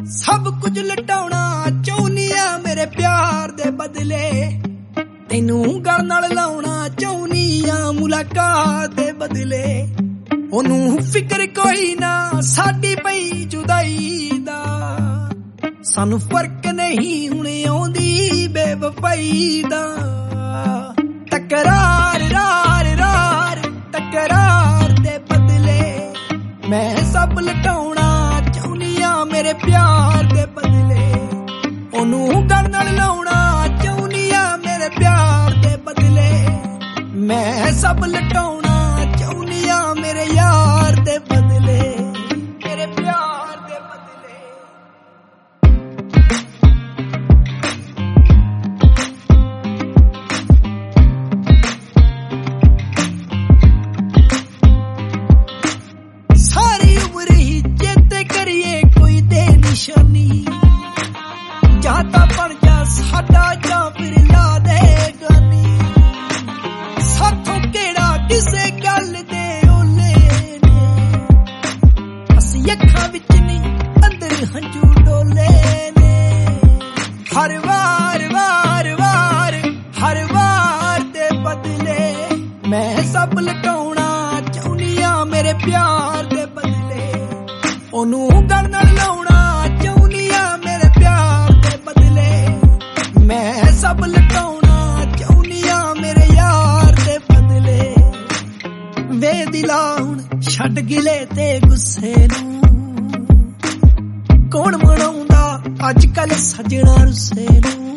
सब कुछ लटाउणा चाहुनी आ मेरे प्यार दे बदले, तैनू गल नाल लाउणा चाहुनी आ मुलाकात दे बदले। ओनू फिक्र कोई ना साडी पई जुदाई दा, सानू फर्क नहीं हुण आउंदी बेवफाई दा। तकरार रार रार तकरार दे बदले, मैं सब लटाउणा चाहुनी आ मेरे प्यार दे बदले। ओनू गल नाल लाउणा चाहुनी आ मेरे प्यार दे बदले, मैं सब लटाउणा चाहुनी आ मेरे यार दे बदले, मेरे प्यार दे बदले। सारी उम्र ही चेते करिए कोई दे निशानी, जाता बन जा साडा जा फिर ला दे गानी। साथों केड़ा किसे गल दे ओले ने, असी अखां विच नहीं अंदर हंजू डोले ने। हर वार वार वार हर वार दे बदले, मैं सब लटाउणा चाहुनी आ मेरे प्यार दे बदले। ओनू गल नाल लाउणा चाहुनी आ मेरे प्यार दे बदले, मैं सब लटाउणा चाहुनी आ मेरे यार दे बदले। वे दिला हुण छड्ड गिले ते गुस्से नू, कौन मनाउंदा अज कल सजना रुस्से नू।